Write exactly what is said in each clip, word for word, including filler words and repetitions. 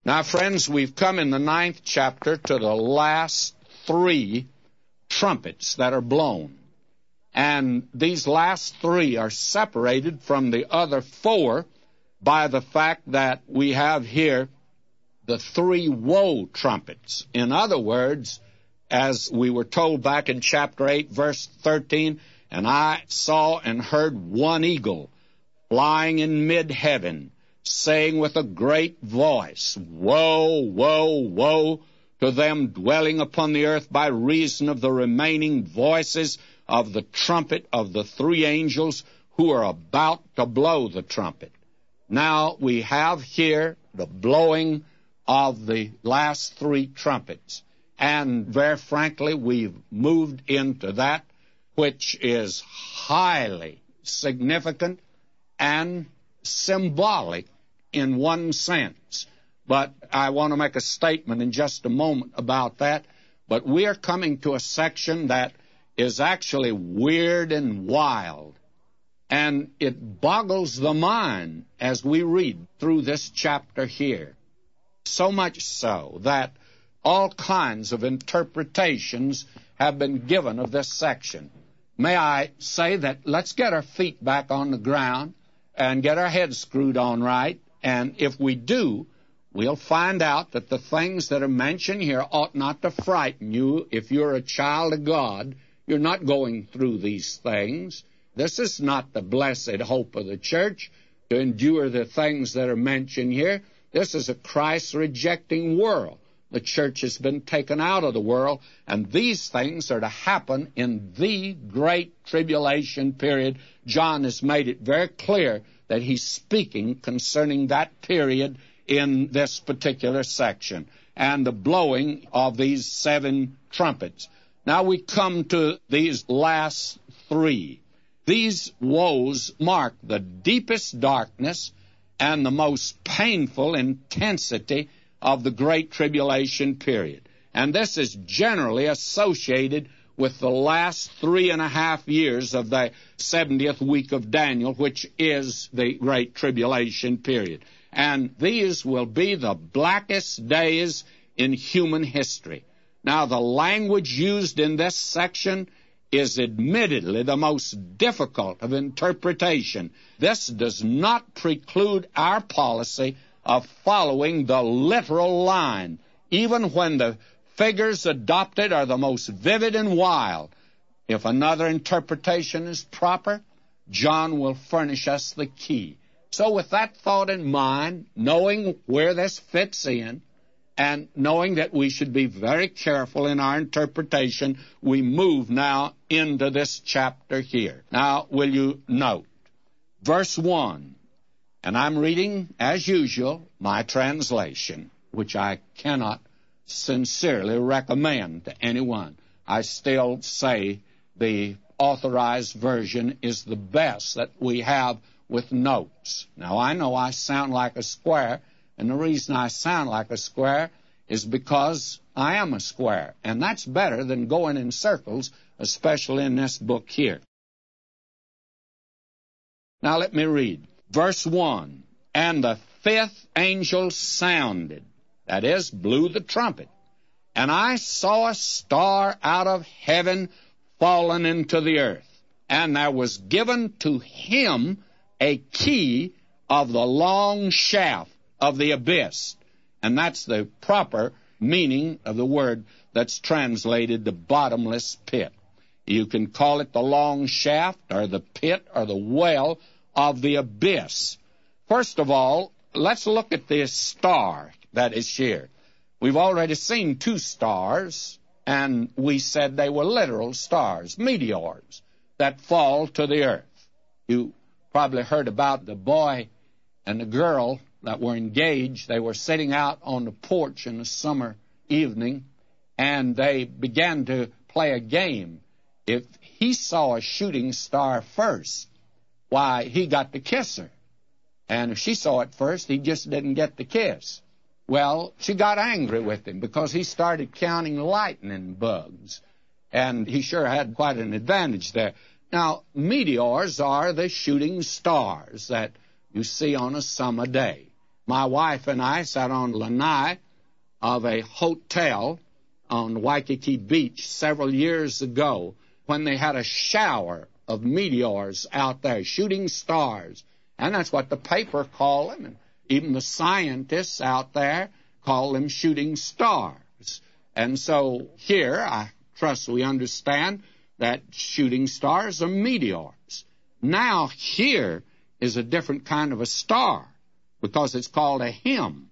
Now, friends, we've come in the ninth chapter to the last three trumpets that are blown. And these last three are separated from the other four by the fact that we have here the three woe trumpets. In other words, as we were told back in chapter eight, verse thirteen, and I saw and heard one eagle flying in mid-heaven, saying with a great voice, Woe, woe, woe to them dwelling upon the earth by reason of the remaining voices of the trumpet of the three angels who are about to blow the trumpet. Now we have here the blowing of the last three trumpets. And very frankly, we've moved into that which is highly significant and symbolic in one sense. But I want to make a statement in just a moment about that. But we are coming to a section that is actually weird and wild. And it boggles the mind as we read through this chapter here. So much so that all kinds of interpretations have been given of this section. May I say that let's get our feet back on the ground and get our heads screwed on right. And if we do, we'll find out that the things that are mentioned here ought not to frighten you. If you're a child of God, you're not going through these things. This is not the blessed hope of the church, to endure the things that are mentioned here. This is a Christ-rejecting world. The church has been taken out of the world, and these things are to happen in the great tribulation period. John has made it very clear that he's speaking concerning that period in this particular section, and the blowing of these seven trumpets. Now we come to these last three. These woes mark the deepest darkness and the most painful intensity of the Great Tribulation period. And this is generally associated with the last three and a half years of the seventieth week of Daniel, which is the Great Tribulation period. And these will be the blackest days in human history. Now, the language used in this section is admittedly the most difficult of interpretation. This does not preclude our policy of following the literal line, even when the figures adopted are the most vivid and wild. If another interpretation is proper, John will furnish us the key. So with that thought in mind, knowing where this fits in, and knowing that we should be very careful in our interpretation, we move now into this chapter here. Now, will you note, verse one, and I'm reading, as usual, my translation, which I cannot sincerely recommend to anyone. I still say the authorized version is the best that we have with notes. Now, I know I sound like a square, and the reason I sound like a square is because I am a square, and that's better than going in circles, especially in this book here. Now let me read. Verse one, and the fifth angel sounded, that is, blew the trumpet, and I saw a star out of heaven fallen into the earth, and there was given to him a key of the long shaft of the abyss. And that's the proper meaning of the word that's translated the bottomless pit. You can call it the long shaft or the pit or the well of the abyss. First of all, let's look at this star that is here. We've already seen two stars, and we said they were literal stars, meteors, that fall to the earth. You probably heard about the boy and the girl that were engaged. They were sitting out on the porch in a summer evening, and they began to play a game. If he saw a shooting star first, why, he got to kiss her. And if she saw it first, he just didn't get the kiss. Well, she got angry with him because he started counting lightning bugs, and he sure had quite an advantage there. Now, meteors are the shooting stars that you see on a summer day. My wife and I sat on lanai of a hotel on Waikiki Beach several years ago when they had a shower of meteors out there, shooting stars. And that's what the paper called them. And even the scientists out there call them shooting stars. And so here, I trust we understand that shooting stars are meteors. Now here is a different kind of a star because it's called a him.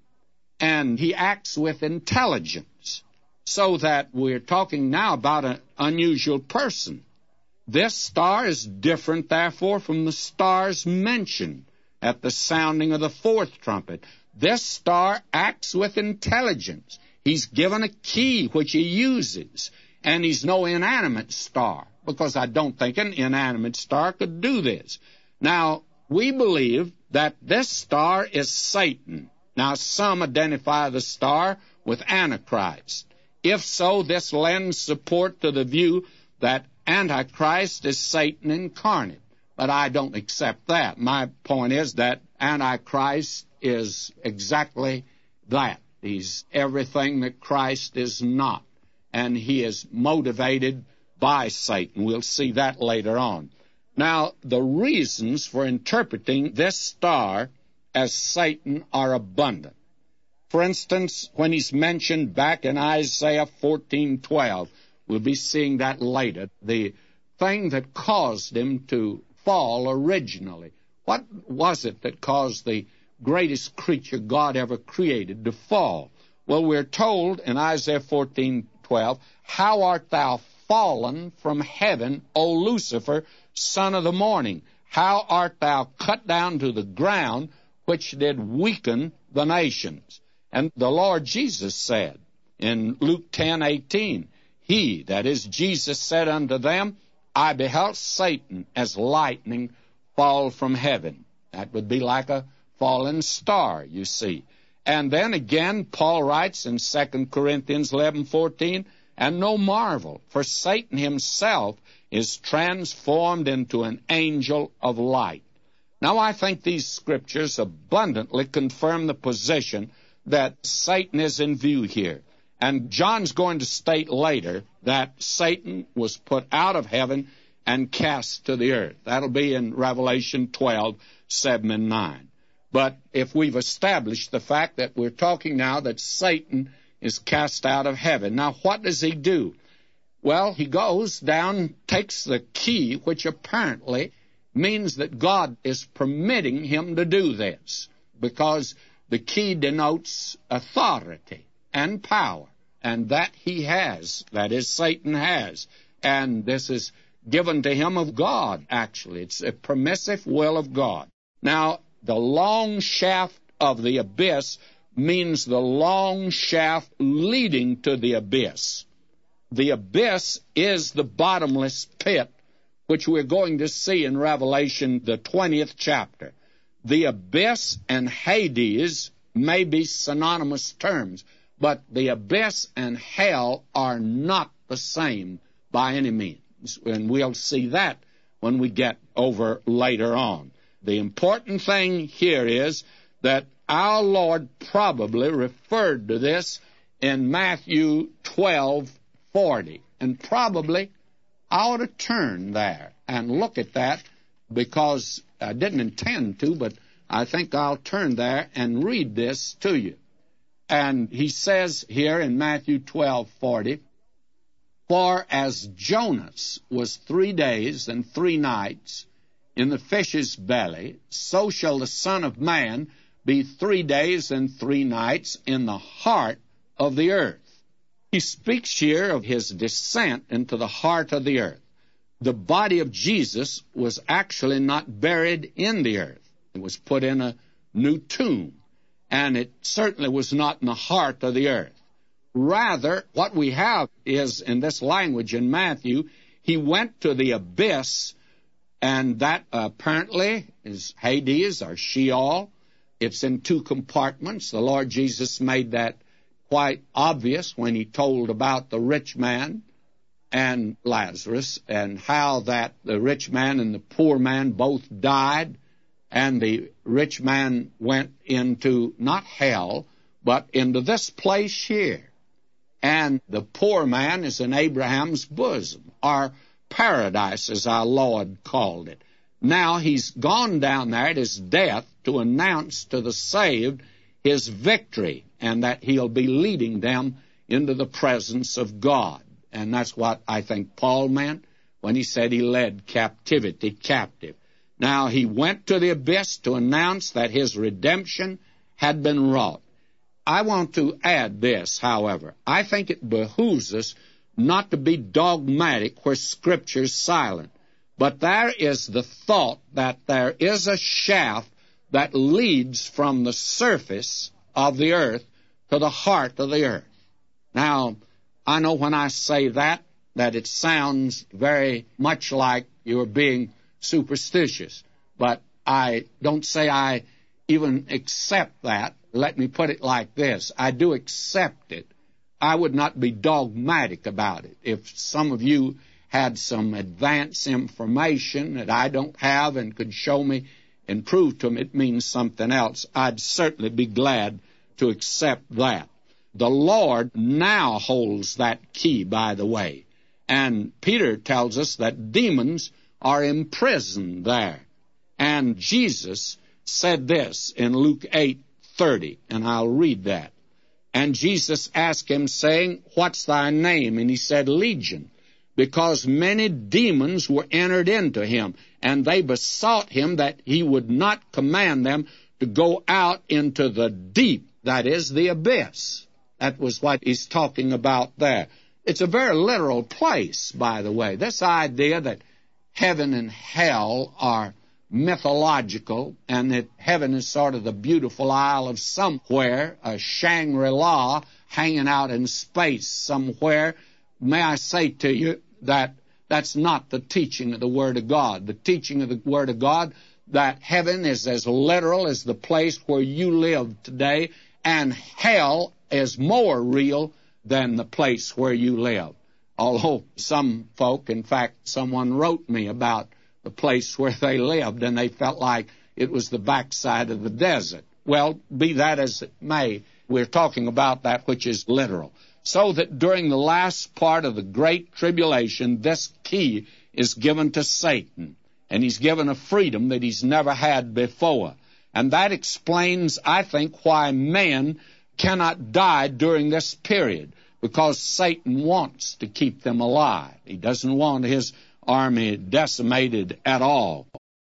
And he acts with intelligence, so that we're talking now about an unusual person. This star is different, therefore, from the stars mentioned at the sounding of the fourth trumpet. This star acts with intelligence. He's given a key which he uses, and he's no inanimate star, because I don't think an inanimate star could do this. Now, we believe that this star is Satan. Now, some identify the star with Antichrist. If so, this lends support to the view that Antichrist is Satan incarnate. But I don't accept that. My point is that Antichrist is exactly that. He's everything that Christ is not. And he is motivated by Satan. We'll see that later on. Now, the reasons for interpreting this star as Satan are abundant. For instance, when he's mentioned back in Isaiah fourteen twelve, we'll be seeing that later, the thing that caused him to fall originally. What was it that caused the greatest creature God ever created to fall? Well, we're told in Isaiah fourteen twelve, "How art thou fallen from heaven, O Lucifer, son of the morning? How art thou cut down to the ground, which did weaken the nations?" And the Lord Jesus said in Luke ten eighteen, "He," that is Jesus, "said unto them, I beheld Satan as lightning fall from heaven." That would be like a fallen star, you see. And then again, Paul writes in Second Corinthians eleven fourteen, "And no marvel, for Satan himself is transformed into an angel of light." Now, I think these scriptures abundantly confirm the position that Satan is in view here. And John's going to state later that Satan was put out of heaven and cast to the earth. That'll be in Revelation twelve, seven and nine. But if we've established the fact that we're talking now that Satan is cast out of heaven, now what does he do? Well, he goes down, takes the key, which apparently means that God is permitting him to do this, because the key denotes authority and power, and that he has, that is, Satan has. And this is given to him of God, actually. It's a permissive will of God. Now, the long shaft of the abyss means the long shaft leading to the abyss. The abyss is the bottomless pit, which we're going to see in Revelation, the twentieth chapter. The abyss and Hades may be synonymous terms, but the abyss and hell are not the same by any means. And we'll see that when we get over later on. The important thing here is that our Lord probably referred to this in Matthew twelve forty. And probably I ought to turn there and look at that, because I didn't intend to, but I think I'll turn there and read this to you. And he says here in Matthew twelve forty, "For as Jonas was three days and three nights in the fish's belly, so shall the Son of Man be three days and three nights in the heart of the earth." He speaks here of his descent into the heart of the earth. The body of Jesus was actually not buried in the earth. It was put in a new tomb, and it certainly was not in the heart of the earth. Rather, what we have is, in this language in Matthew, he went to the abyss, and that apparently is Hades or Sheol. It's in two compartments. The Lord Jesus made that quite obvious when he told about the rich man and Lazarus, and how that the rich man and the poor man both died And the rich man went into, not hell, but into this place here. And the poor man is in Abraham's bosom, or paradise, as our Lord called it. Now he's gone down there at his death to announce to the saved his victory, and that he'll be leading them into the presence of God. And that's what I think Paul meant when he said he led captivity captive. Now he went to the abyss to announce that his redemption had been wrought. I want to add this, however. I think it behooves us not to be dogmatic where Scripture's silent. But there is the thought that there is a shaft that leads from the surface of the earth to the heart of the earth. Now, I know when I say that, that it sounds very much like you're being superstitious. But I don't say I even accept that. Let me put it like this. I do accept it. I would not be dogmatic about it. If some of you had some advanced information that I don't have and could show me and prove to me it means something else, I'd certainly be glad to accept that. The Lord now holds that key, by the way. And Peter tells us that demons are imprisoned there. And Jesus said this in Luke eight thirty, and I'll read that. And Jesus asked him, saying, What's thy name? And he said, Legion, because many demons were entered into him, and they besought him that he would not command them to go out into the deep, that is, the abyss. That was what he's talking about there. It's a very literal place, by the way. This idea that heaven and hell are mythological, and that heaven is sort of the beautiful isle of somewhere, a Shangri-La hanging out in space somewhere. May I say to you that that's not the teaching of the Word of God. The teaching of the Word of God, that heaven is as literal as the place where you live today, and hell is more real than the place where you live. Although some folk, in fact, someone wrote me about the place where they lived, and they felt like it was the backside of the desert. Well, be that as it may, we're talking about that which is literal. So that during the last part of the Great Tribulation, this key is given to Satan, and he's given a freedom that he's never had before. And that explains, I think, why men cannot die during this period, because Satan wants to keep them alive. He doesn't want his army decimated at all.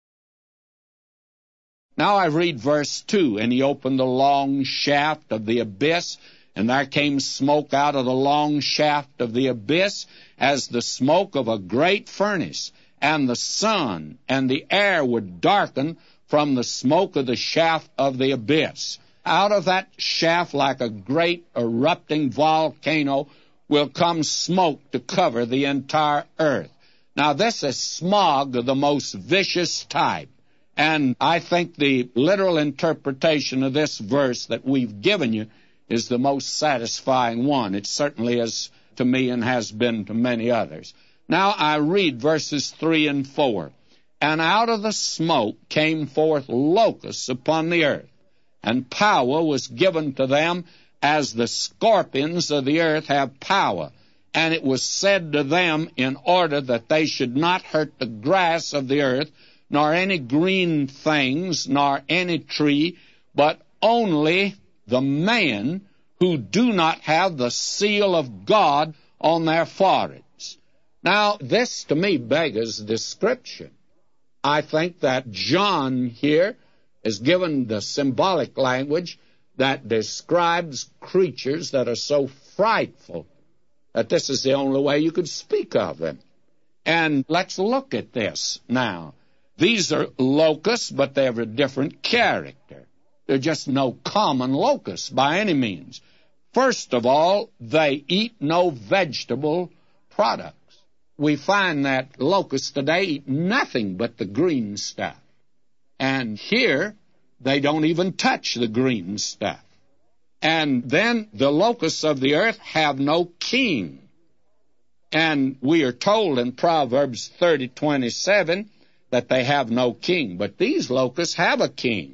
Now I read verse two, and he opened the long shaft of the abyss, and there came smoke out of the long shaft of the abyss, as the smoke of a great furnace, and the sun and the air were darkened from the smoke of the shaft of the abyss. Out of that shaft, like a great erupting volcano, will come smoke to cover the entire earth. Now, this is smog of the most vicious type. And I think the literal interpretation of this verse that we've given you is the most satisfying one. It certainly is to me and has been to many others. Now I read verses three and four. And out of the smoke came forth locusts upon the earth, and power was given to them as the scorpions of the earth have power. And it was said to them, in order that they should not hurt the grass of the earth, nor any green things, nor any tree, but only the men who do not have the seal of God on their foreheads. Now, this to me beggars description. I think that John here is given the symbolic language that describes creatures that are so frightful that this is the only way you could speak of them. And let's look at this now. These are locusts, but they have a different character. They're just no common locusts by any means. First of all, they eat no vegetable products. We find that locusts today eat nothing but the green stuff. And here, they don't even touch the green stuff. And then the locusts of the earth have no king. And we are told in Proverbs thirty twenty-seven that they have no king. But these locusts have a king.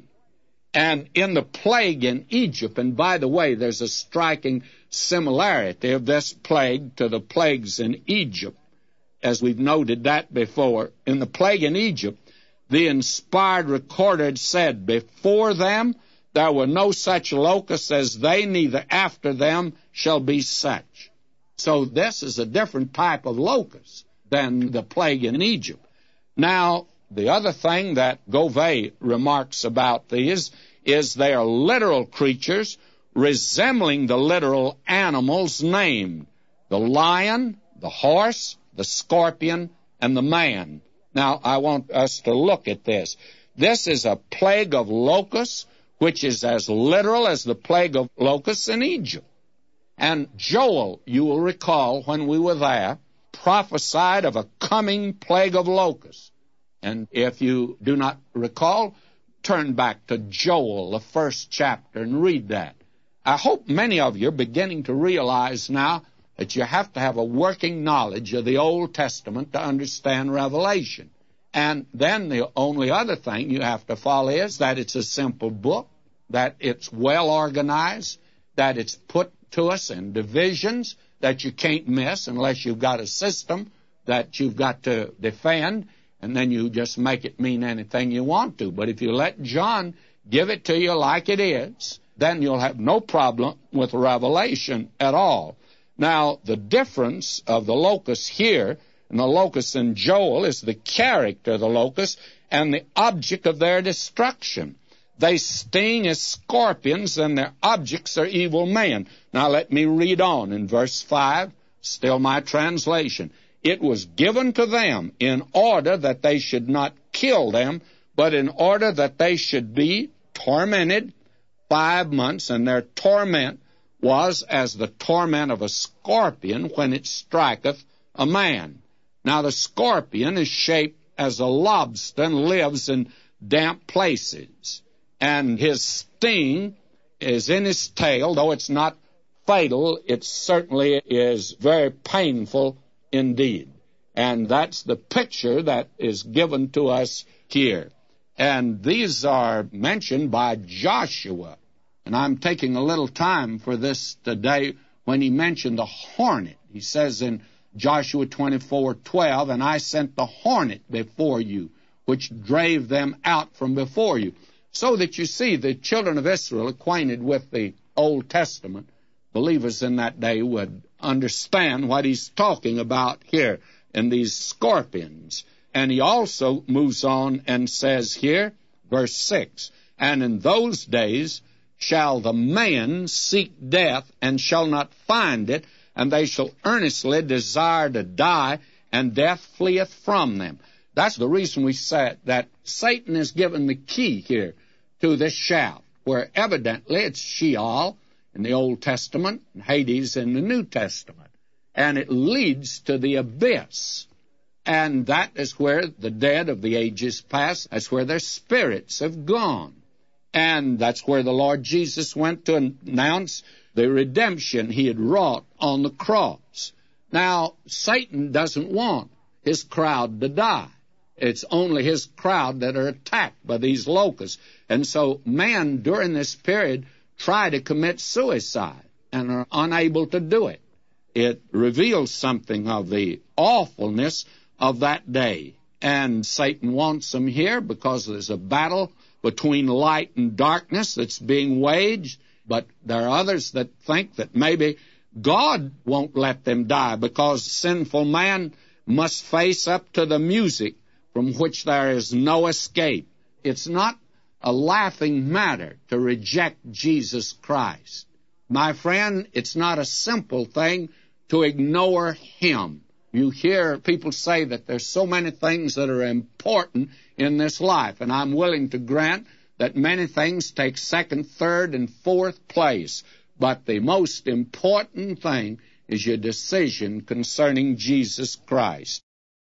And in the plague in Egypt, and by the way, there's a striking similarity of this plague to the plagues in Egypt, as we've noted that before. In the plague in Egypt, the inspired recorder had said, before them there were no such locusts as they, neither after them shall be such. So this is a different type of locust than the plague in Egypt. Now, the other thing that Govey remarks about these is they are literal creatures resembling the literal animals named, the lion, the horse, the scorpion, and the man. Now, I want us to look at this. This is a plague of locusts, which is as literal as the plague of locusts in Egypt. And Joel, you will recall when we were there, prophesied of a coming plague of locusts. And if you do not recall, turn back to Joel, the first chapter, and read that. I hope many of you are beginning to realize now that you have to have a working knowledge of the Old Testament to understand Revelation. And then the only other thing you have to follow is that it's a simple book, that it's well organized, that it's put to us in divisions that you can't miss unless you've got a system that you've got to defend, and then you just make it mean anything you want to. But if you let John give it to you like it is, then you'll have no problem with Revelation at all. Now, the difference of the locusts here and the locusts in Joel is the character of the locusts and the object of their destruction. They sting as scorpions, and their objects are evil men. Now let me read on in verse five, still my translation. It was given to them in order that they should not kill them, but in order that they should be tormented five months, and their torment was as the torment of a scorpion when it striketh a man. Now the scorpion is shaped as a lobster and lives in damp places. And his sting is in his tail. Though it's not fatal, it certainly is very painful indeed. And that's the picture that is given to us here. And these are mentioned by Joshua. And I'm taking a little time for this today when he mentioned the hornet. He says in Joshua twenty-four twelve, and I sent the hornet before you, which drave them out from before you. So that you see the children of Israel acquainted with the Old Testament, believers in that day would understand what he's talking about here in these scorpions. And he also moves on and says here, verse six, and in those days shall the man seek death and shall not find it, and they shall earnestly desire to die, and death fleeth from them. That's the reason we said that Satan is given the key here to this shaft, where evidently it's Sheol in the Old Testament and Hades in the New Testament. And it leads to the abyss. And that is where the dead of the ages past, that's where their spirits have gone. And that's where the Lord Jesus went to announce the redemption he had wrought on the cross. Now, Satan doesn't want his crowd to die. It's only his crowd that are attacked by these locusts. And so men during this period try to commit suicide and are unable to do it. It reveals something of the awfulness of that day. And Satan wants them here because there's a battle between light and darkness that's being waged. But there are others that think that maybe God won't let them die because sinful man must face up to the music from which there is no escape. It's not a laughing matter to reject Jesus Christ. My friend, it's not a simple thing to ignore him. You hear people say that there's so many things that are important in this life, and I'm willing to grant that many things take second, third, and fourth place. But the most important thing is your decision concerning Jesus Christ.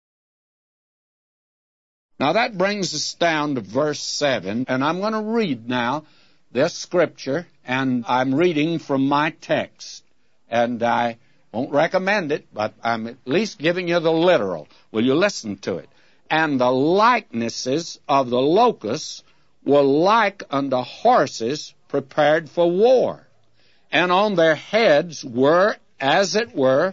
Now that brings us down to verse seven, and I'm going to read now this scripture, and I'm reading from my text. And I won't recommend it, but I'm at least giving you the literal. Will you listen to it? And the likenesses of the locusts were like unto horses prepared for war. And on their heads were, as it were,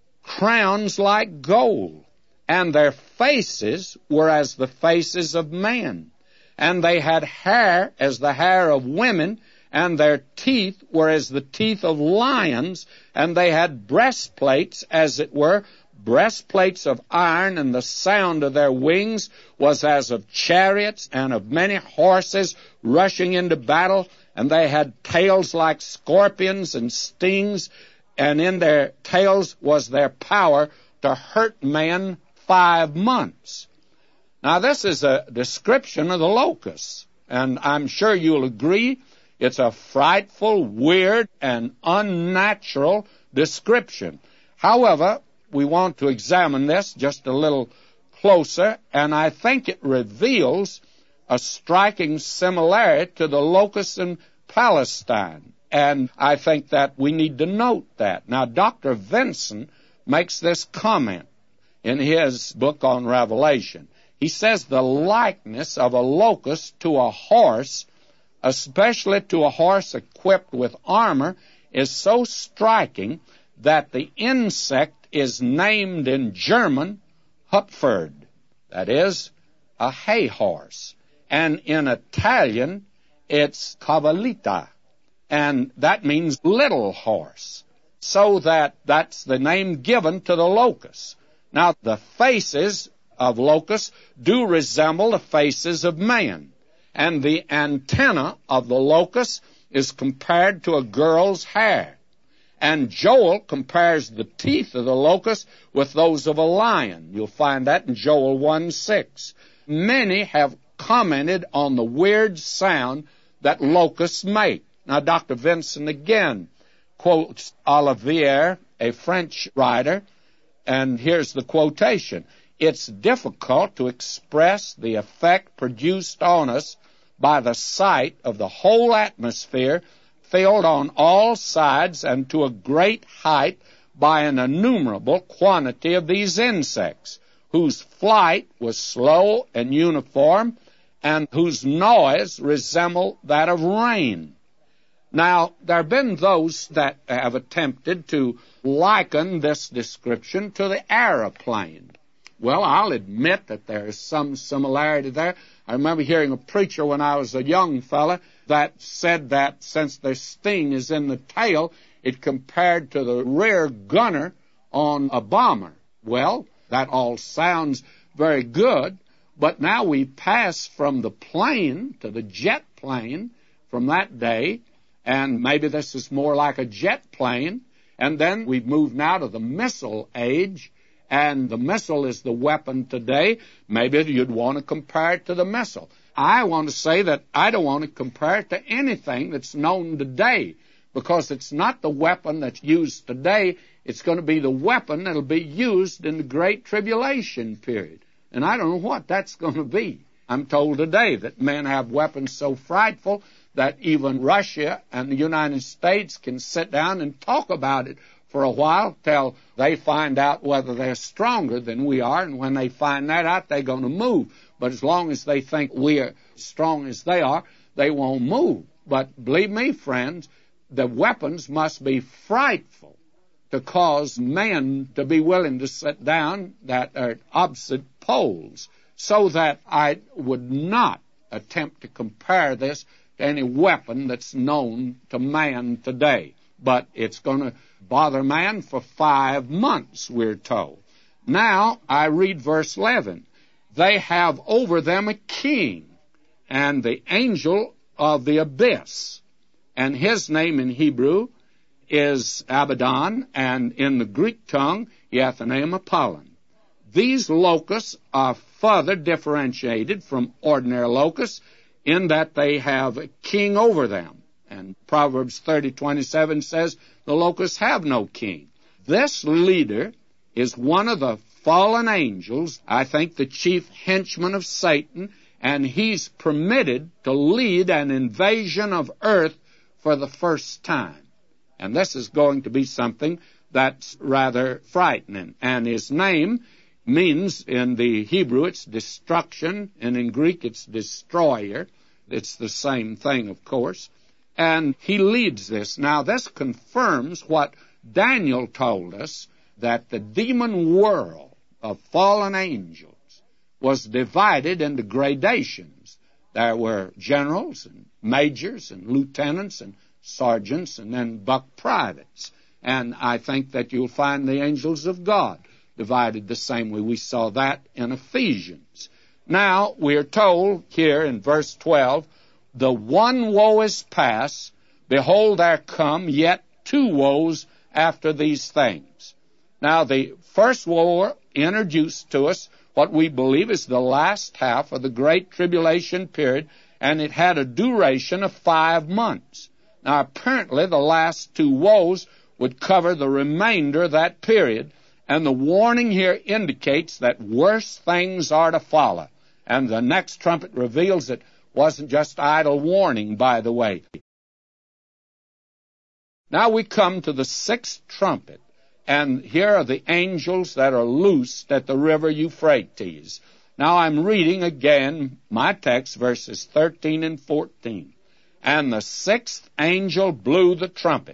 crowns like gold. And their faces were as the faces of men. And they had hair as the hair of women, and their teeth were as the teeth of lions, and they had breastplates, as it were, breastplates of iron, and the sound of their wings was as of chariots and of many horses rushing into battle, and they had tails like scorpions and stings, and in their tails was their power to hurt men five months. Now, this is a description of the locusts, and I'm sure you'll agree it's a frightful, weird, and unnatural description. However, we want to examine this just a little closer, and I think it reveals a striking similarity to the locusts in Palestine. And I think that we need to note that. Now, Doctor Vinson makes this comment in his book on Revelation. He says the likeness of a locust to a horse, especially to a horse equipped with armor, is so striking that the insect is named in German Hupferd, that is, a hay horse. And in Italian, it's Cavallita, and that means little horse. So that that's the name given to the locust. Now, the faces of locusts do resemble the faces of man, and the antenna of the locust is compared to a girl's hair. And Joel compares the teeth of the locust with those of a lion. You'll find that in Joel one six. Many have commented on the weird sound that locusts make. Now, Doctor Vinson again quotes Olivier, a French writer, and here's the quotation. It's difficult to express the effect produced on us by the sight of the whole atmosphere filled on all sides and to a great height by an innumerable quantity of these insects, whose flight was slow and uniform, and whose noise resembled that of rain. Now, there have been those that have attempted to liken this description to the aeroplane. Well, I'll admit that there is some similarity there. I remember hearing a preacher when I was a young fella that said that since the sting is in the tail, it compared to the rear gunner on a bomber. Well, that all sounds very good, but now we pass from the plane to the jet plane from that day, and maybe this is more like a jet plane, and then we've moved now to the missile age, and the missile is the weapon today. Maybe you'd want to compare it to the missile. I want to say that I don't want to compare it to anything that's known today, because it's not the weapon that's used today. It's going to be the weapon that'll be used in the Great Tribulation period. And I don't know what that's going to be. I'm told today that men have weapons so frightful that even Russia and the United States can sit down and talk about it for a while till they find out whether they're stronger than we are, and when they find that out, they're going to move. But as long as they think we are strong as they are, they won't move. But believe me, friends, the weapons must be frightful to cause men to be willing to sit down that are at opposite poles, so that I would not attempt to compare this to any weapon that's known to man today. But it's going to bother man for five months, we're told. Now, I read verse eleven. They have over them a king, and the angel of the abyss. And his name in Hebrew is Abaddon, and in the Greek tongue, he hath the name Apollon. These locusts are further differentiated from ordinary locusts in that they have a king over them. And Proverbs thirty twenty-seven says, the locusts have no king. This leader is one of the fallen angels, I think the chief henchman of Satan, and he's permitted to lead an invasion of earth for the first time. And this is going to be something that's rather frightening. And his name means in the Hebrew it's destruction, and in Greek it's destroyer. It's the same thing, of course. And he leads this. Now, this confirms what Daniel told us, that the demon world of fallen angels was divided into gradations. There were generals and majors and lieutenants and sergeants and then buck privates. And I think that you'll find the angels of God divided the same way. We saw that in Ephesians. Now, we are told here in verse twelve, the one woe is past, behold, there come yet two woes after these things. Now, the first woe introduced to us what we believe is the last half of the Great Tribulation period, and it had a duration of five months. Now, apparently, the last two woes would cover the remainder of that period, and the warning here indicates that worse things are to follow. And the next trumpet reveals it wasn't just idle warning, by the way. Now we come to the sixth trumpet, and here are the angels that are loosed at the river Euphrates. Now I'm reading again my text, verses thirteen and fourteen. And the sixth angel blew the trumpet,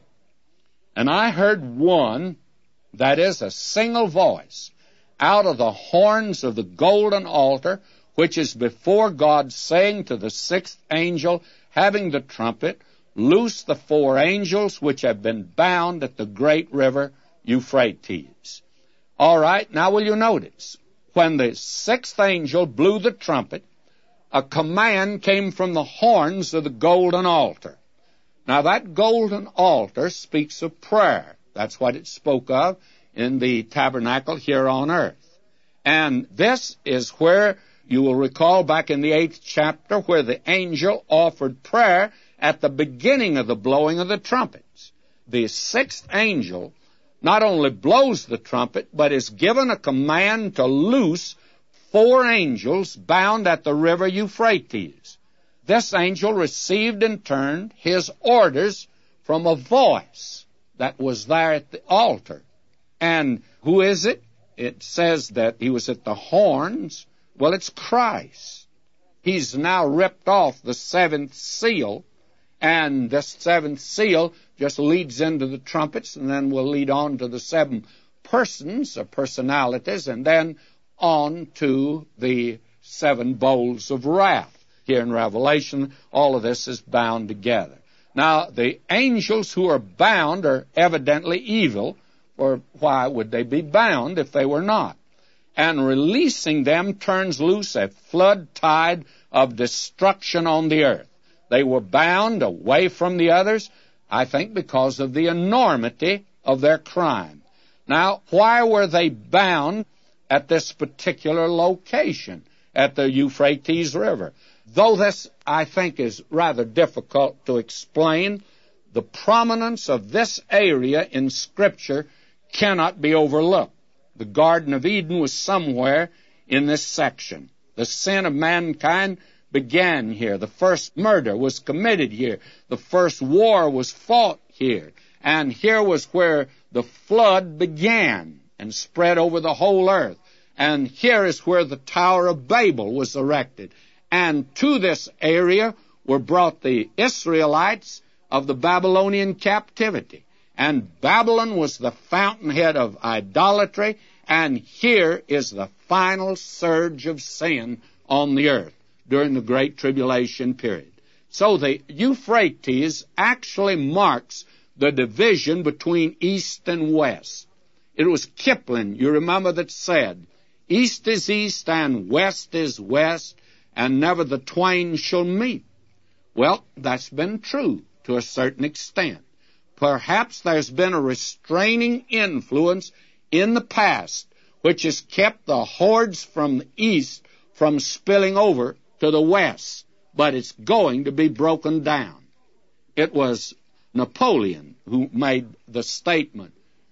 and I heard one, that is a single voice, out of the horns of the golden altar, which is before God, saying to the sixth angel having the trumpet, loose the four angels which have been bound at the great river Euphrates. All right, now will you notice, when the sixth angel blew the trumpet, a command came from the horns of the golden altar. Now that golden altar speaks of prayer. That's what it spoke of in the tabernacle here on earth. And this is where you will recall back in the eighth chapter where the angel offered prayer at the beginning of the blowing of the trumpets. The sixth angel not only blows the trumpet, but is given a command to loose four angels bound at the river Euphrates. This angel received in turn his orders from a voice that was there at the altar. And who is it? It says that he was at the horns. Well, it's Christ. He's now ripped off the seventh seal, and this seventh seal just leads into the trumpets, and then will lead on to the seven persons or personalities, and then on to the seven bowls of wrath. Here in Revelation, all of this is bound together. Now, the angels who are bound are evidently evil, for why would they be bound if they were not? And releasing them turns loose a flood tide of destruction on the earth. They were bound away from the others, I think because of the enormity of their crime. Now, why were they bound at this particular location, at the Euphrates River? Though this, I think, is rather difficult to explain, the prominence of this area in Scripture cannot be overlooked. The Garden of Eden was somewhere in this section. The sin of mankind began here. The first murder was committed here. The first war was fought here. And here was where the flood began and spread over the whole earth. And here is where the Tower of Babel was erected. And to this area were brought the Israelites of the Babylonian captivity. And Babylon was the fountainhead of idolatry, and here is the final surge of sin on the earth during the Great Tribulation period. So the Euphrates actually marks the division between East and West. It was Kipling, you remember, that said, East is East and West is West, and never the twain shall meet. Well, that's been true to a certain extent. Perhaps there's been a restraining influence in the past which has kept the hordes from the east from spilling over to the west, but it's going to be broken down. It was Napoleon who made the statement,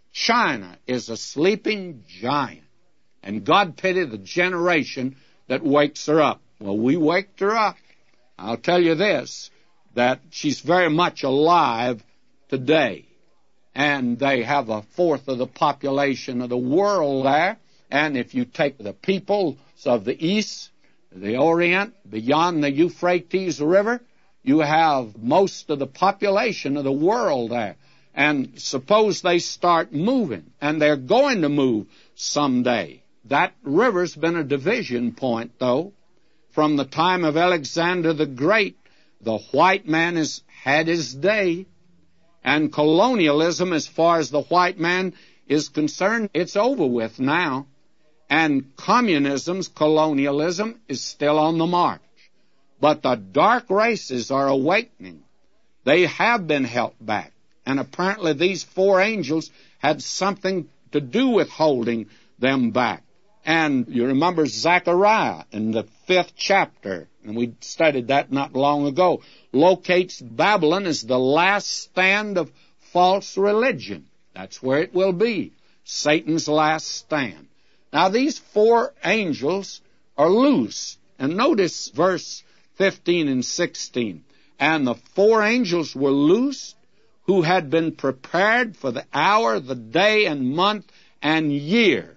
China is a sleeping giant, and God pity the generation that wakes her up. Well, we waked her up. I'll tell you this, that she's very much alive today. And they have a fourth of the population of the world there, And if you take the peoples of the East, the Orient, beyond the Euphrates River, you have most of the population of the world there. And suppose they start moving, and they're going to move someday. That river's been a division point, though. From the time of Alexander the Great, the white man has had his day. And colonialism, as far as the white man is concerned, it's over with now. And communism's colonialism is still on the march. But the dark races are awakening. They have been held back. And apparently these four angels had something to do with holding them back. And you remember Zechariah in the fifth chapter, and we studied that not long ago, locates Babylon as the last stand of false religion. That's where it will be, Satan's last stand. Now these four angels are loose. And notice verse fifteen and sixteen. And the four angels were loosed, who had been prepared for the hour, the day, and month, and year.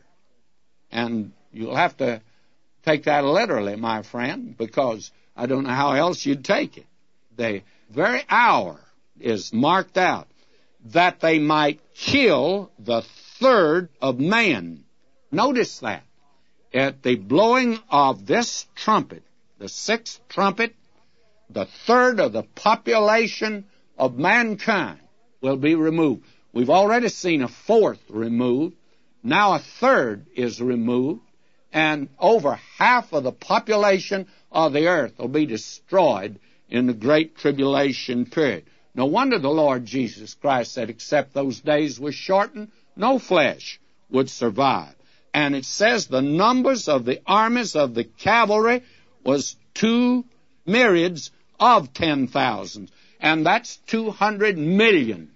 And you'll have to take that literally, my friend, because I don't know how else you'd take it. The very hour is marked out, that they might kill the third of man. Notice that. At the blowing of this trumpet, the sixth trumpet, the third of the population of mankind will be removed. We've already seen a fourth removed. Now a third is removed, and over half of the population of the earth will be destroyed in the Great Tribulation period. No wonder the Lord Jesus Christ said, except those days were shortened, no flesh would survive. And it says the numbers of the armies of the cavalry was two myriads of ten thousand. And that's two hundred million.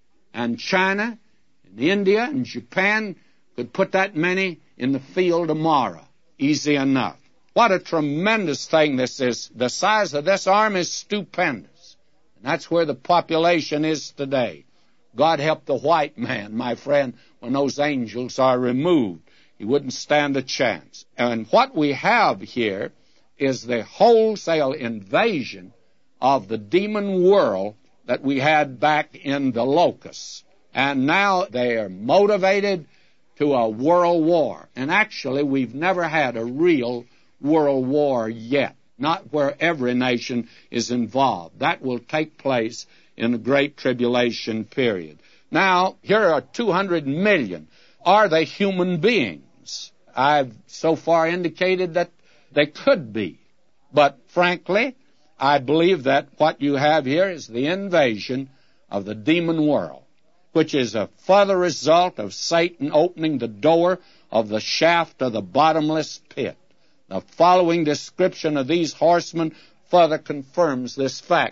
And China and India and Japan could put that many in the field tomorrow. Easy enough. What a tremendous thing this is. The size of this army is stupendous. And that's where the population is today. God help the white man, my friend, when those angels are removed. He wouldn't stand a chance. And what we have here is the wholesale invasion of the demon world that we had back in the locusts. And now they are motivated to a world war. And actually, we've never had a real world war yet, not where every nation is involved. That will take place in the Great Tribulation period. Now, here are two hundred million. Are they human beings? I've so far indicated that they could be. But frankly, I believe that what you have here is the invasion of the demon world, which is a further result of Satan opening the door of the shaft of the bottomless pit. The following description of these horsemen further confirms this fact.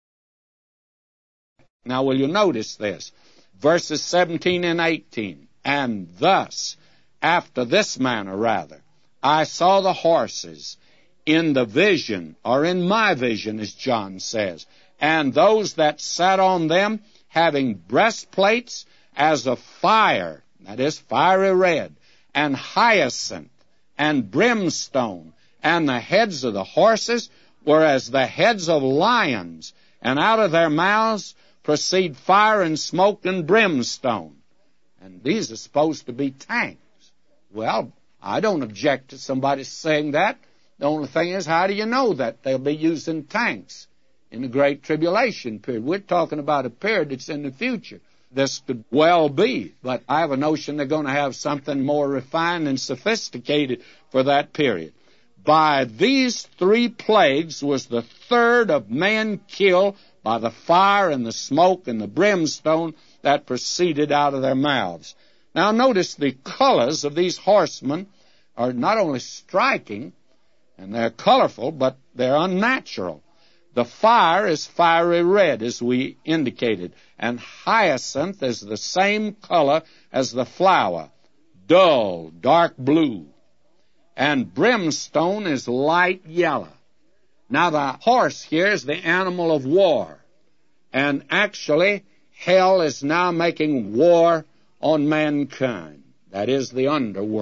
Now, will you notice this? Verses seventeen and eighteen. And thus, after this manner rather, I saw the horses in the vision, or in my vision, as John says, and those that sat on them having breastplates as of fire, that is, fiery red, and hyacinth, and brimstone, and the heads of the horses were as the heads of lions, and out of their mouths proceed fire and smoke and brimstone. And these are supposed to be tanks. Well, I don't object to somebody saying that. The only thing is, how do you know that they'll be using tanks in the Great Tribulation period? We're talking about a period that's in the future. This could well be, but I have a notion they're going to have something more refined and sophisticated for that period. By these three plagues was the third of men killed by the fire and the smoke and the brimstone that proceeded out of their mouths. Now notice the colors of these horsemen are not only striking, and they're colorful, but they're unnatural. The fire is fiery red, as we indicated, and hyacinth is the same color as the flower, dull, dark blue. And brimstone is light yellow. Now, the horse here is the animal of war. And actually, hell is now making war on mankind. That is the underworld,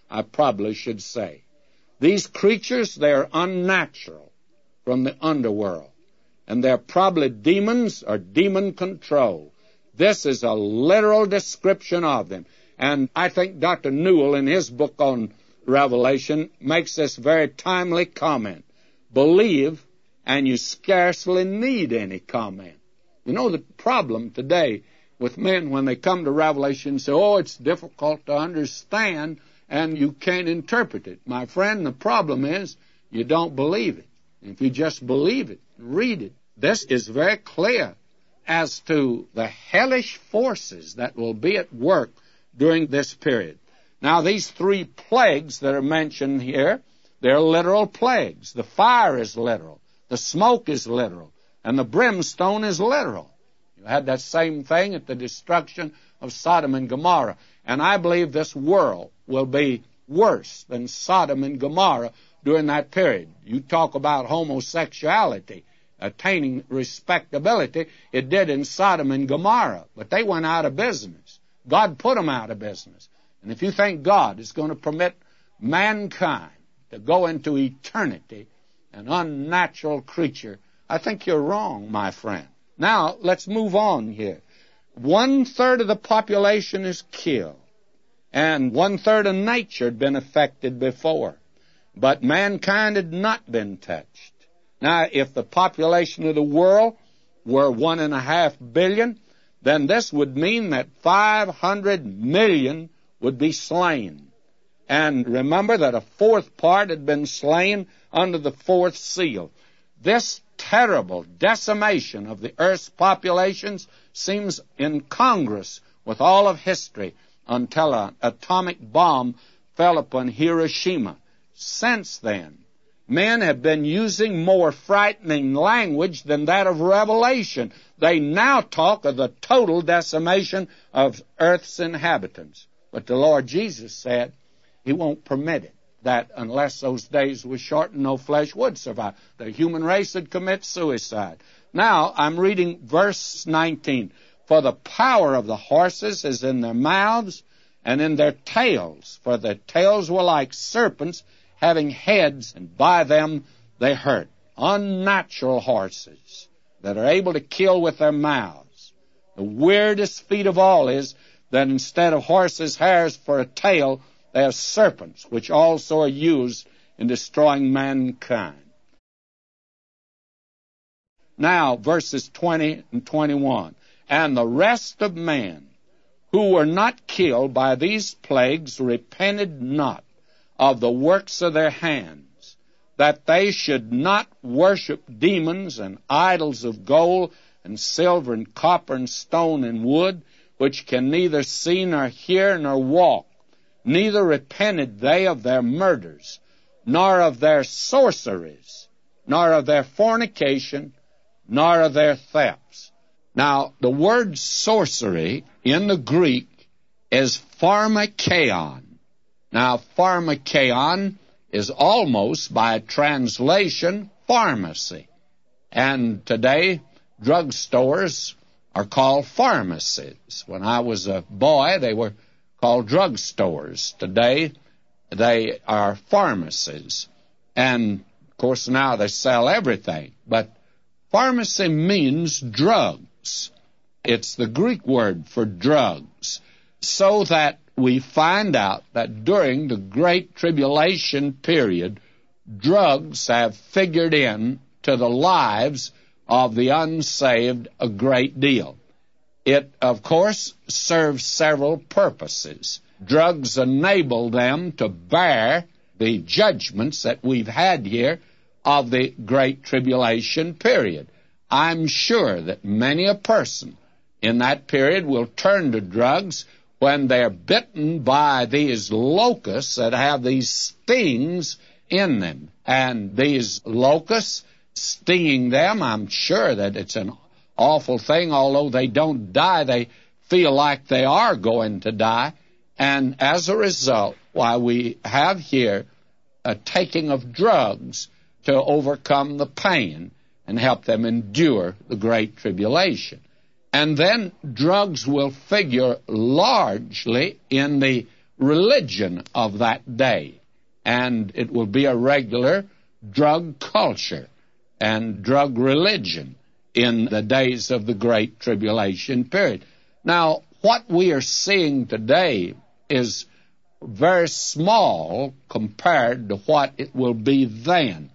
I probably should say. These creatures, they're unnatural from the underworld, and they're probably demons or demon-controlled. This is a literal description of them. And I think Doctor Newell, in his book on Revelation, makes this very timely comment. Believe, and you scarcely need any comment. You know, the problem today with men when they come to Revelation say, oh, it's difficult to understand, and you can't interpret it. My friend, the problem is you don't believe it. If you just believe it, read it. This is very clear as to the hellish forces that will be at work during this period. Now, these three plagues that are mentioned here, they're literal plagues. The fire is literal. The smoke is literal. And the brimstone is literal. You had that same thing at the destruction of Sodom and Gomorrah. And I believe this world will be worse than Sodom and Gomorrah during that period. You talk about homosexuality attaining respectability. It did in Sodom and Gomorrah, but they went out of business. God put them out of business. And if you think God is going to permit mankind to go into eternity, an unnatural creature, I think you're wrong, my friend. Now, let's move on here. One-third of the population is killed, and one-third of nature had been affected before. But mankind had not been touched. Now, if the population of the world were one and a half billion, then this would mean that five hundred million would be slain. And remember that a fourth part had been slain under the fourth seal. This terrible decimation of the earth's populations seems incongruous with all of history until an atomic bomb fell upon Hiroshima. Since then, men have been using more frightening language than that of Revelation. They now talk of the total decimation of earth's inhabitants. But the Lord Jesus said He won't permit it, that unless those days were shortened, no flesh would survive. The human race would commit suicide. Now, I'm reading verse nineteen. For the power of the horses is in their mouths and in their tails, for their tails were like serpents, having heads, and by them they hurt. Unnatural horses that are able to kill with their mouths. The weirdest feat of all is that instead of horses' hairs for a tail, they have serpents, which also are used in destroying mankind. Now, verses twenty and twenty-one. And the rest of men who were not killed by these plagues repented not of the works of their hands, that they should not worship demons and idols of gold and silver and copper and stone and wood, which can neither see nor hear nor walk. Neither repented they of their murders, nor of their sorceries, nor of their fornication, nor of their thefts. Now, the word sorcery in the Greek is pharmakeon. Now, pharmakeon is almost, by translation, pharmacy. And today, drugstores are called pharmacies. When I was a boy, they were called drugstores. Today, they are pharmacies. And, of course, now they sell everything. But pharmacy means drugs. It's the Greek word for drugs. So that we find out that during the Great Tribulation period, drugs have figured in to the lives of the unsaved a great deal. It, of course, serves several purposes. Drugs enable them to bear the judgments that we've had here of the Great Tribulation period. I'm sure that many a person in that period will turn to drugs when they're bitten by these locusts that have these stings in them. And these locusts stinging them, I'm sure that it's an awful thing. Although they don't die, they feel like they are going to die. And as a result, why we have here a taking of drugs to overcome the pain and help them endure the Great Tribulation. And then drugs will figure largely in the religion of that day, and it will be a regular drug culture and drug religion in the days of the Great Tribulation period. Now, what we are seeing today is very small compared to what it will be then.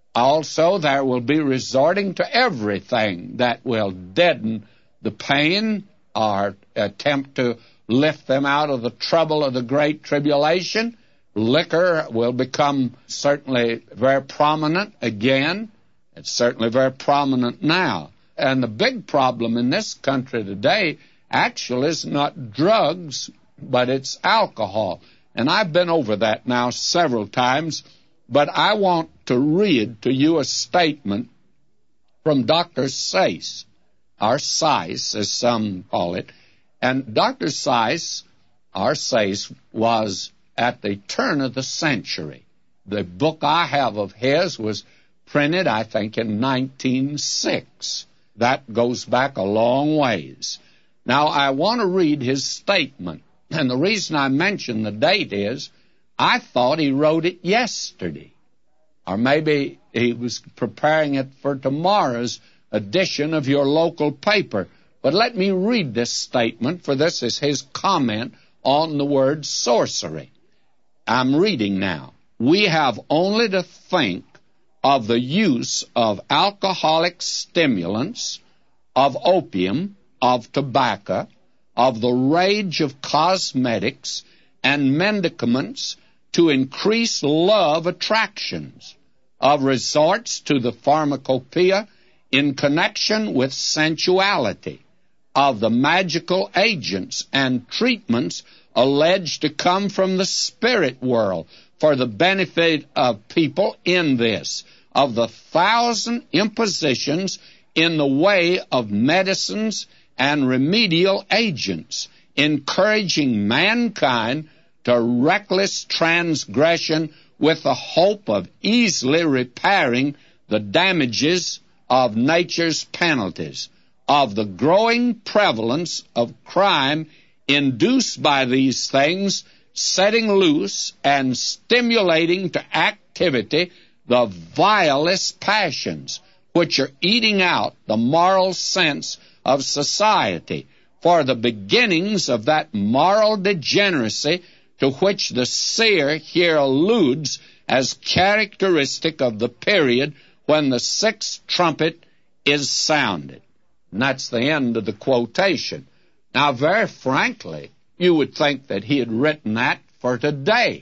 Also, there will be resorting to everything that will deaden the pain or attempt to lift them out of the trouble of the Great Tribulation. Liquor will become certainly very prominent again. It's certainly very prominent now. And the big problem in this country today actually is not drugs, but it's alcohol. And I've been over that now several times, but I want to read to you a statement from Doctor Seiss, or Seiss, as some call it. And Doctor Seiss, or Seiss, was at the turn of the century. The book I have of his was printed, I think, in nineteen oh six. That goes back a long ways. Now, I want to read his statement, and the reason I mention the date is I thought he wrote it yesterday, or maybe he was preparing it for tomorrow's edition of your local paper. But let me read this statement, for this is his comment on the word sorcery. I'm reading now. We have only to think of the use of alcoholic stimulants, of opium, of tobacco, of the rage of cosmetics and medicaments to increase love attractions, of resorts to the pharmacopoeia in connection with sensuality, of the magical agents and treatments alleged to come from the spirit world for the benefit of people in this, of the thousand impositions in the way of medicines and remedial agents, encouraging mankind to reckless transgression with the hope of easily repairing the damages of nature's penalties, of the growing prevalence of crime induced by these things, setting loose and stimulating to activity the vilest passions, which are eating out the moral sense of society, for the beginnings of that moral degeneracy to which the seer here alludes as characteristic of the period when the sixth trumpet is sounded. And that's the end of the quotation. Now, very frankly, you would think that he had written that for today.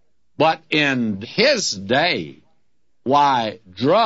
But in his day, why,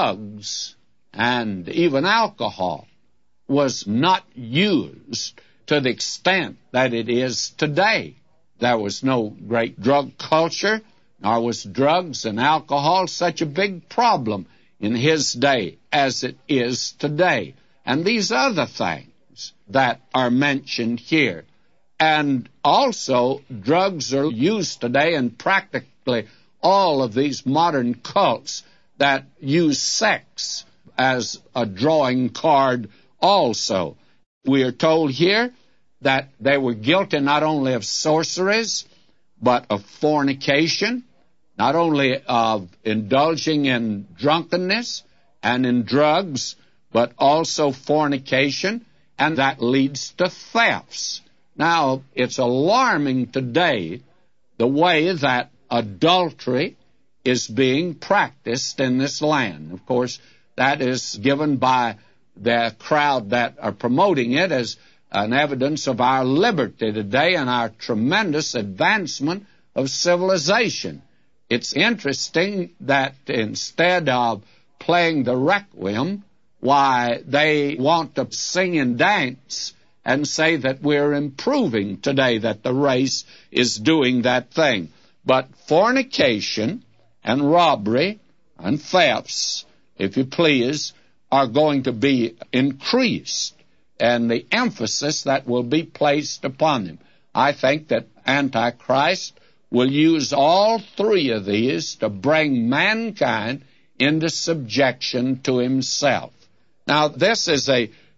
drugs and even alcohol was not used to the extent that it is today. There was no great drug culture, nor was drugs and alcohol such a big problem in his day as it is today. And these other things that are mentioned here. And also, drugs are used today in practically all of these modern cults that use sex as a drawing card also. We are told here that they were guilty not only of sorceries, but of fornication, not only of indulging in drunkenness and in drugs, but also fornication, and that leads to thefts. Now, it's alarming today the way that adultery is being practiced in this land. Of course, that is given by the crowd that are promoting it as an evidence of our liberty today and our tremendous advancement of civilization. It's interesting that instead of playing the requiem, why, they want to sing and dance and say that we're improving today, that the race is doing that thing. But fornication and robbery and thefts, if you please, are going to be increased, and the emphasis that will be placed upon them. I think that Antichrist will use all three of these to bring mankind into subjection to himself. Now, this is a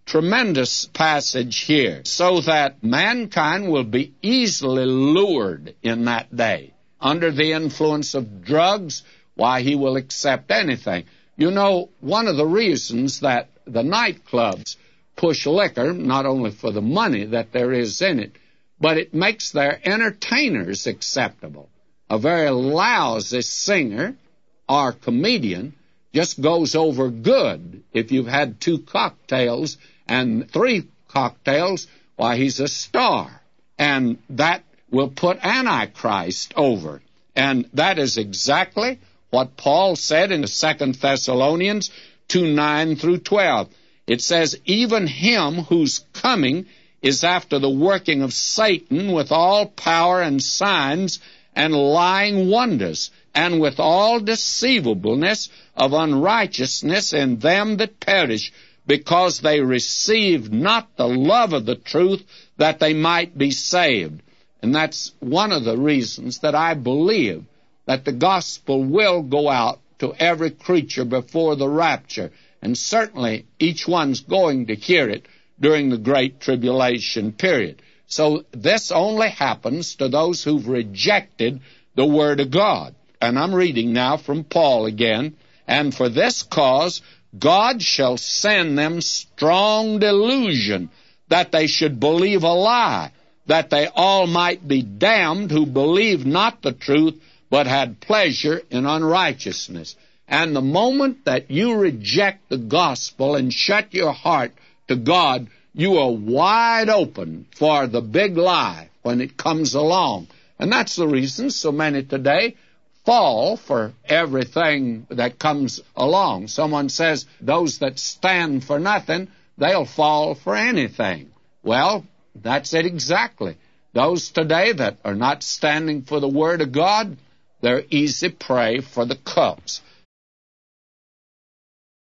tremendous passage here, so that mankind will be easily lured in that day. Under the influence of drugs, why, he will accept anything. You know, one of the reasons that the nightclubs push liquor, not only for the money that there is in it, but it makes their entertainers acceptable. A very lousy singer or comedian just goes over good. If you've had two cocktails and three cocktails, why, he's a star. And that will put Antichrist over. And that is exactly what Paul said in Second Thessalonians two, nine through twelve. It says, even him whose coming is after the working of Satan with all power and signs and lying wonders, and with all deceivableness of unrighteousness in them that perish, because they received not the love of the truth, that they might be saved. And that's one of the reasons that I believe that the gospel will go out to every creature before the rapture. And certainly each one's going to hear it during the Great Tribulation period. So this only happens to those who've rejected the Word of God. And I'm reading now from Paul again. And for this cause God shall send them strong delusion, that they should believe a lie, that they all might be damned who believed not the truth, but had pleasure in unrighteousness. And the moment that you reject the gospel and shut your heart to God, you are wide open for the big lie when it comes along. And that's the reason so many today fall for everything that comes along. Someone says those that stand for nothing, they'll fall for anything. Well, that's it exactly. Those today that are not standing for the Word of God, they're easy prey for the cults.